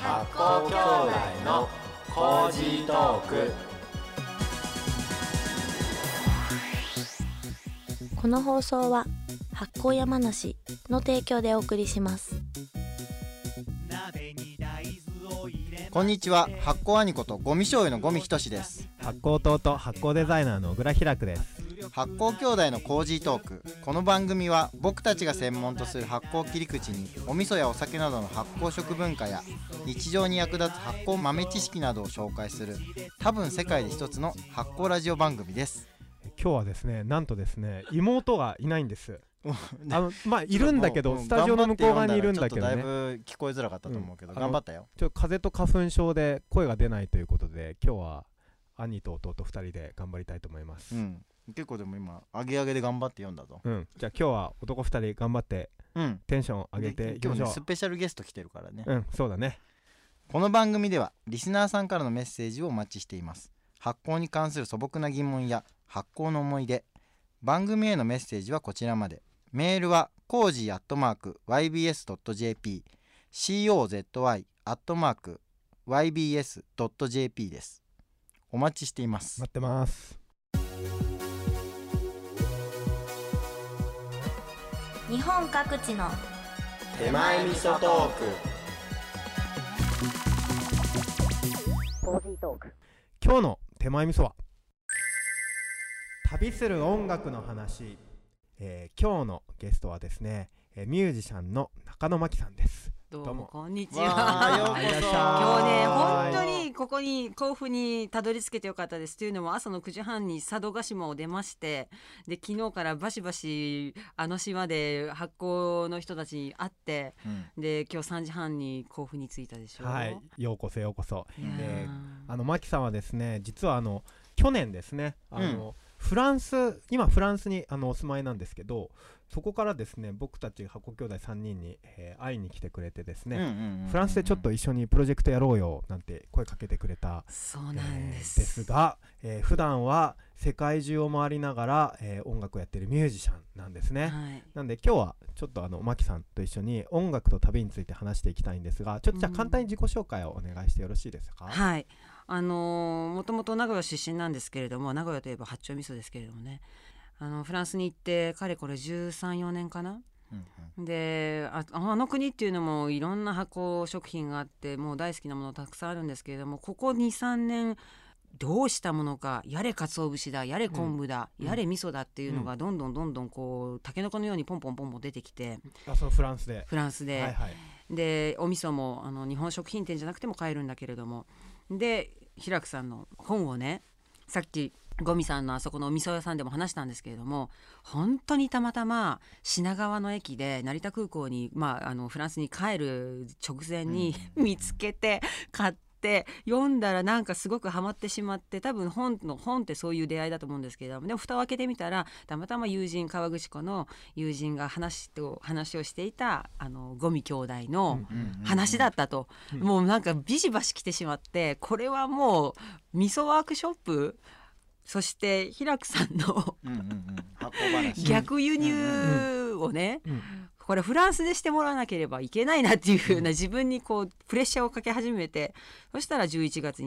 発酵兄弟のコージートーク。 この放送は発酵山梨の提供でお送りします。 こんにちは、発酵兄ことゴミ醤油のゴミひとしです。 発酵弟発酵デザイナーの小倉ひらくです。 発酵兄弟のコージートーク。この番組は僕たちが専門とする発酵切り口にお味噌やお酒などの発酵食文化や日常に役立つ発酵豆知識などを紹介する多分世界で一つの発酵ラジオ番組です。 今日はですね、なんとですね、妹がいないんです。いるんだけど、スタジオの向こう側にいるんだけどね、 だいぶ聞こえづらかったと思うけど、頑張ったよ。 ちょっと風邪と花粉症で声が出ないということで、今日は兄と弟2人で頑張りたいと思います。 結構でも今アゲアゲで頑張って読んだぞ。 じゃあ今日は男2人頑張って、テンション上げていきましょう。 今日ね、スペシャルゲスト来てるからね。 そうだね。 この番組ではリスナーさんからのメッセージをお待ちしています。発酵に関する素朴な疑問や発酵の思い出、番組へのメッセージはこちらまで。メールはcozy@ybs.jp cozy@ybs.jp です。お待ちしています。 待ってます。 日本各地の手前味噌トーク。 今日の手前味噌は旅する音楽の話。今日のゲストはですね、ミュージシャンの中野真紀さんです。 どうもこんにちようこそ。 は。今日ね、本当にここに甲府にたどり着けてよかったです。というのも朝の9時半に佐渡島を出まして、で昨日からバシバシあの島で発酵の人たちに会って、で今日3時半に甲府に着いたでしょ。 はい、ようこそようこそ。真紀さんはですね、実は去年ですね、フランスにお住まいなんですけど、そこからですね、僕たち発酵兄弟3人に、会いに来てくれてですね、フランスでちょっと一緒にプロジェクトやろうよなんて声かけてくれた。 そうなんです、 ですが、普段は世界中を回りながら、音楽をやっているミュージシャンなんですね。なんで今日はちょっと真紀さんと一緒に音楽と旅について話していきたいんですが、ちょっとじゃあ簡単に自己紹介をお願いしてよろしいですか？ はい、もともと名古屋出身なんですけれども、名古屋といえば八丁味噌ですけれどもね、フランスに行ってかれこれ13、14年かな、であの国っていうのもいろんな発酵食品があって、もう大好きなものたくさんあるんですけれども、ここ 2,3 年どうしたものか、やれ鰹節だ、やれ昆布だ、やれ味噌だっていうのがどんどんこうタケノコのようにポンポン出てきて、 そのフランスで、 でお味噌も日本食品店じゃなくても買えるんだけれども、で平久さんの本をね、さっきゴミさんのあそこのお味噌屋さんでも話したんですけれども、本当にたまたま品川の駅で成田空港に、フランスに帰る直前に見つけて買って読んだら、なんかすごくハマってしまって、多分本ってそういう出会いだと思うんですけれども、でも蓋を開けてみたらたまたま川口湖の友人が話をしていたゴミ兄弟の話だったと、もうなんかビシバシ来てしまって、これはもう味噌ワークショップ、そして平久さんの逆輸入をね、これフランスでしてもらわなければいけないなっていう風な自分にこうプレッシャーをかけ始めて、そしたら去年の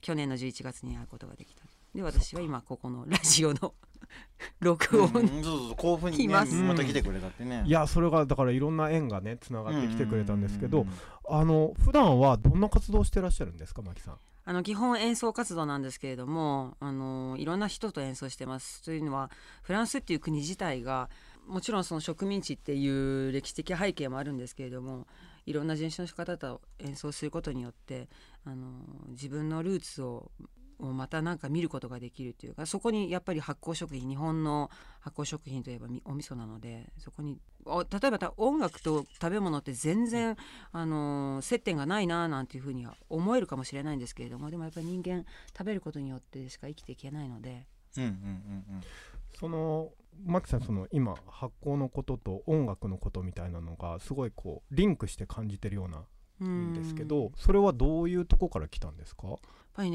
11月に会うことができた。で私は今ここのラジオの録音に甲府に、また来てくれたってね。 いや、それがだからいろんな縁がねつながってきてくれたんですけど、普段はどんな活動をしてらっしゃるんですか、真紀さん？ 基本演奏活動なんですけれども、いろんな人と演奏してます。というのはフランスっていう国自体がもちろんその植民地っていう歴史的背景もあるんですけれども、いろんな人種の方と演奏することによって自分のルーツをまたなんか見ることができるというか、そこにやっぱり発酵食品、日本の発酵食品といえばお味噌なので、そこに例えば音楽と食べ物って全然接点がないななんていうふうには思えるかもしれないんですけれども、でもやっぱり人間食べることによってしか生きていけないので、 その真紀さん、今発酵のことと音楽のことみたいなのがすごいこうリンクして感じてるようなんですけど、それはどういうとこから来たんですか？ やっぱりね、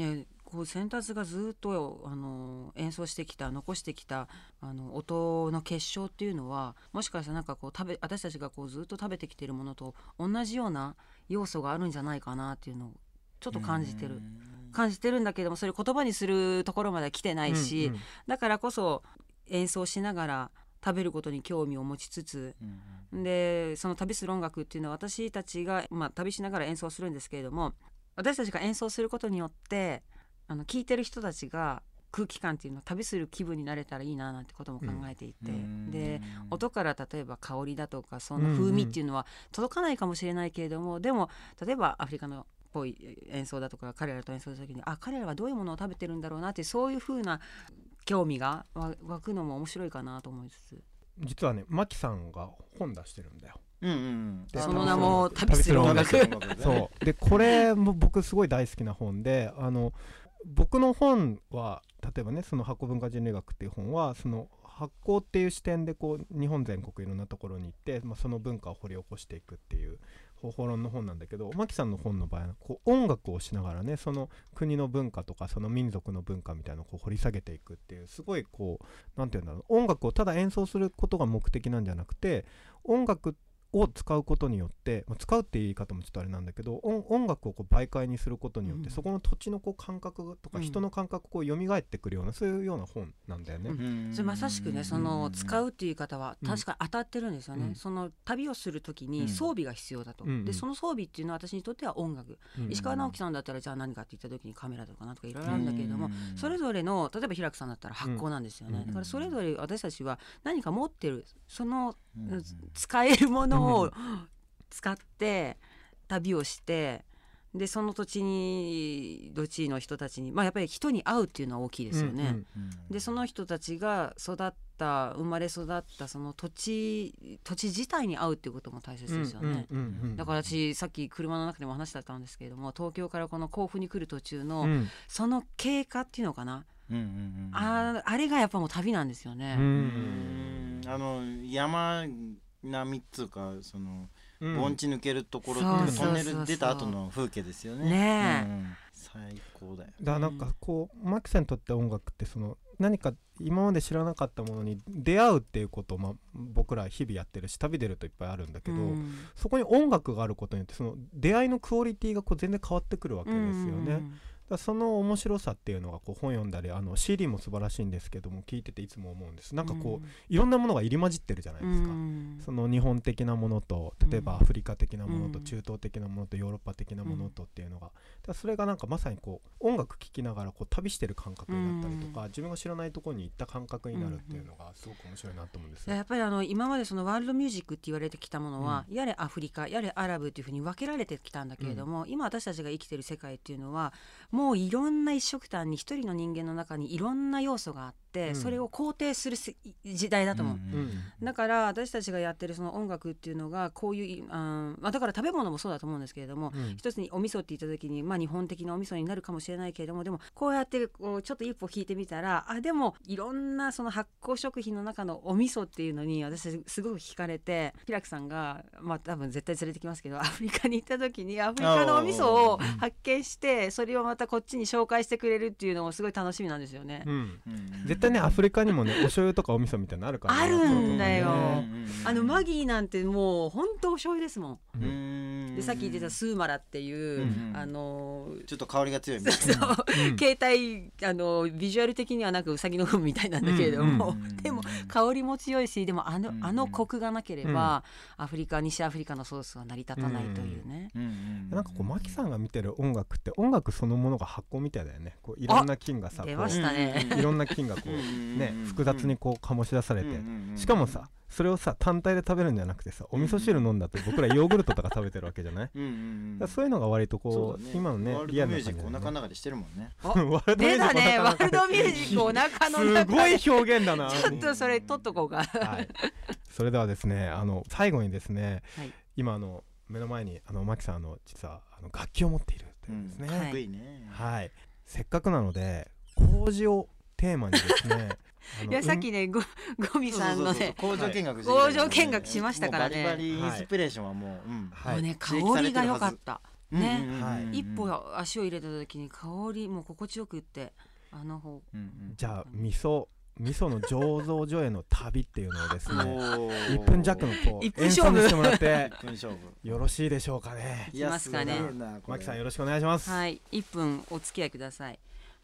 こう先達がずっと演奏してきた残してきた音の結晶っていうのはもしかしたらなんかこう私たちがこうずっと食べてきているものと同じような要素があるんじゃないかなっていうのをちょっと感じてるんだけども、それ言葉にするところまでは来てないし、だからこそ演奏しながら食べることに興味を持ちつつ、でその旅する音楽っていうのは私たちが、旅しながら演奏するんですけれども、私たちが演奏することによって聴いてる人たちが空気感っていうのを旅する気分になれたらいいななんてことも考えていて、で音から例えば香りだとかその風味っていうのは届かないかもしれないけれども、でも例えばアフリカのっぽい演奏だとか彼らと演奏する時に彼らはどういうものを食べてるんだろうなっていうそういう風な興味が湧くのも面白いかなと思いつつ、 実はねマキさんが本出してるんだよ。 でその名も旅する音楽そうでこれも僕すごい大好きな本で、僕の本は例えばねその発酵文化人類学っていう本はその発酵っていう視点でこう日本全国いろんなところに行って、その文化を掘り起こしていくっていう方法論の本なんだけど、マキさんの本の場合はこう音楽をしながらねその国の文化とかその民族の文化みたいなのをこう掘り下げていくっていう、すごいこうなんていうんだろう、音楽をただ演奏することが目的なんじゃなくて音楽を使うことによって、使うっていう言い方もちょっとあれなんだけど、音楽をこう媒介にすることによって、そこの土地のこう感覚とか人の感覚を蘇ってくるような、そういうような本なんだよね。 それまさしくねその使うっていう言い方は確か当たってるんですよね。その旅をする時に装備が必要だと、でその装備っていうのは私にとっては音楽、石川直樹さんだったらじゃあ何かって言った時にカメラとかなんとかいろいろあるんだけれども、それぞれの例えば平久さんだったら発酵なんですよね。だからそれぞれ私たちは何か持ってるその使えるものを使って旅をして、でその土地の人たちに、やっぱり人に会うっていうのは大きいですよね。でその人たちが生まれ育ったその土地自体に会うっていうことも大切ですよね。だから私さっき車の中でも話してたんですけれども、東京からこの甲府に来る途中の、その経過っていうのかな、あれがやっぱもう旅なんですよね。 山並みっつうかその盆地抜けるところっていうトンネル出た後の風景ですよね。最高だよ。 だからなんかこうマキさんにとって音楽ってその何か今まで知らなかったものに出会うっていうことを、僕ら日々やってるし旅出るといっぱいあるんだけど、そこに音楽があることによってその出会いのクオリティがこう全然変わってくるわけですよね。だその面白さっていうのがこう本読んだりCD も素晴らしいんですけども聞いてていつも思うんです。なんかこういろんなものが入り混じってるじゃないですか。その日本的なものと例えばアフリカ的なものと中東的なものとヨーロッパ的なものとっていうのが、だそれがなんかまさにこう音楽聴きながらこう旅してる感覚になったりとか、自分が知らないところに行った感覚になるっていうのがすごく面白いなと思うんですよ。 やっぱり今までそのワールドミュージックって言われてきたものは、やれアフリカやれアラブっていうふうに分けられてきたんだけれども、今私たちが生きてる世界っていうのはもういろんな一色単に一人の人間の中にいろんな要素があって、それを肯定する時代だと思う。だから私たちがやってるその音楽っていうのがこういうだから食べ物もそうだと思うんですけれども、一つにお味噌って言った時に、日本的なお味噌になるかもしれないけれども、でもこうやってこうちょっと一歩引いてみたらでもいろんなその発酵食品の中のお味噌っていうのに私すごく惹かれて、平久さんが多分絶対連れてきますけどアフリカに行った時にアフリカのお味噌を発見してそれをまたこっちに紹介してくれるっていうのもすごい楽しみなんですよね。 絶対ねアフリカにもねお醤油とかお味噌みたいなのあるから、 あるんだよ。マギーなんてもう本当お醤油ですもん。でさっき言ってたスーマラっていう、 ちょっと香りが強いみたいな携帯ビジュアル的にはなんかウサギの糞みたいなんだけれども、でも香りも強いし、でもコクがなければ、西アフリカのソースは成り立たないというね。 なんかこうマキさんが見てる音楽って音楽そのものが発酵みたいだよね。こういろんな菌がさ出ましたね。 いろんな菌がこうね複雑にこう醸し出されて、しかもさそれをさ単体で食べるんじゃなくてさお味噌汁飲んだって僕らヨーグルトとか食べてるわけじゃない。そういうのが割とこう今のねリアルな感じでお腹の中でしてるもんね。 出たねワールドミュージックお腹の中ですごい表現だな。 ちょっとそれ取っとこうか。 それではですね最後にですね、今目の前にマキさん実は楽器を持っているというですね。 かっこいいね。 はい。せっかくなので麹をテーマにですねいやさっきねゴミさんのね工場見学しましたからね。 バリバリインスピレーションはもうね香りが良かった。 ねはい一歩足を入れた時に香りも心地よくって方じゃあ味噌の醸造所への旅っていうのをですね1 1 分弱のこう一分演勝負奏にしてもらって 1分勝負よろしいでしょうかね。 いきますかね。 マキさんよろしくお願いします。 はい1分お付き合いください。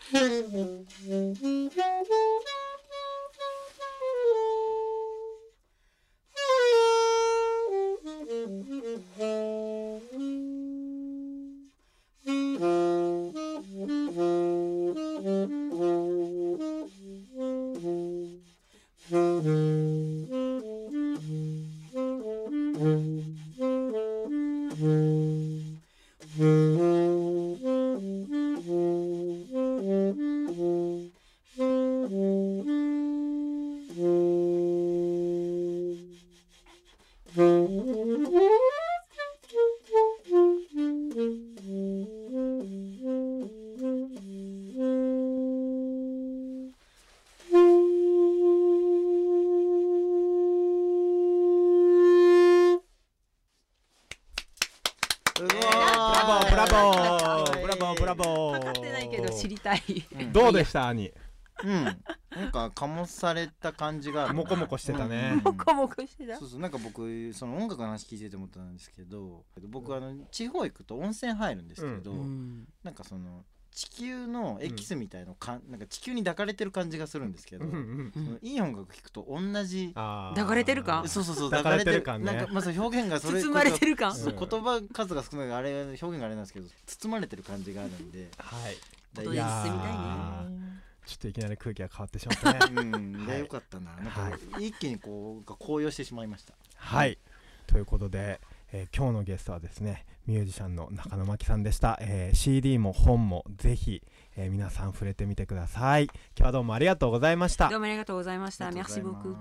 ブラボーブラボーブラボー。 かかってないけど知りたい。 どうでした兄？ なんか醸された感じがある。 モコモコしてたね。 モコモコしてた。 そうなんか僕その音楽の話聞いてて思ったんですけど、僕地方行くと温泉入るんですけど、なんかその地球のエキスみたいのなんか地球に抱かれてる感じがするそのいい音楽聴くと同じ抱かれてる感。 そう抱かれてる感ね。 なんかまず表現がそれ包まれてる感。 言葉数が少ないあれ表現があれなんですけど包まれてる感じがあるんで、 はい。いやちょっといきなり空気が変わってしまったね。 いやよかったな。なんか一気にこう高揚してしまいました。 はい。ということで、今日のゲストはですねミュージシャンの中野真希さんでした。CD も本もぜひ、皆さん触れてみてください。今日はどうもありがとうございました。 どうもありがとうございました。Merci beaucoup。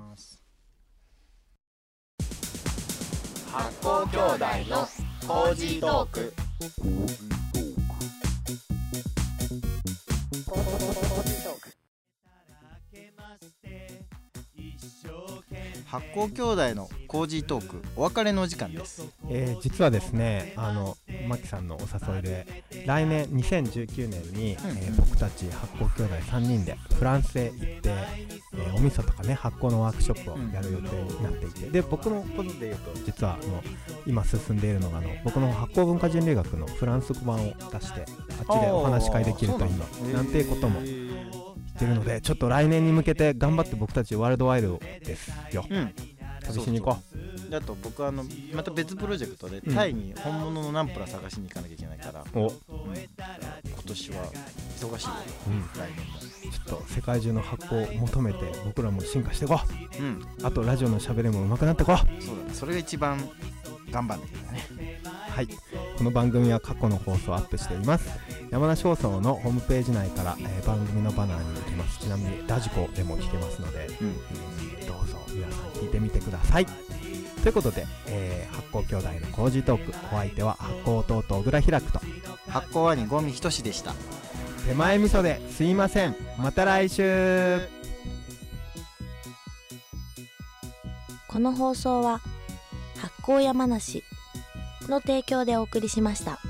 発酵兄弟のコージートーク。 発酵兄弟のコージートークお別れのお時間です。 実はですねマキさんのお誘いで来年2019年に、僕たち発酵兄弟3人でフランスへ行って、お味噌とかね発酵のワークショップをやる予定になっていて、で僕のことで言うと実は今進んでいるのが僕の発酵文化人類学のフランス語版を出してあっちでお話し会できるといいななんていうことも言ってるので、ちょっと来年に向けて頑張って僕たちワールドワイドですよ、旅しに行こう。あと僕また別プロジェクトでタイに本物のナンプラー探しに行かなきゃいけないから、今年は忙しいよ、来年もちょっと世界中の発酵を求めて僕らも進化していこう、あとラジオのしゃべりも上手くなっていこう。 そうだね、それが一番頑張んなきゃいけないね。 はい、この番組は過去の放送をアップしています。山梨放送のホームページ内から、番組のバナーに行きます。ちなみにラジコでも聞けますので、どうぞ皆さん聞いてみてください。ということで、発酵兄弟のコージートーク、お相手は発酵弟小倉開くと発酵兄五味仁志でした。 手前味噌ですいません。また来週。 この放送は発酵山梨の提供でお送りしました。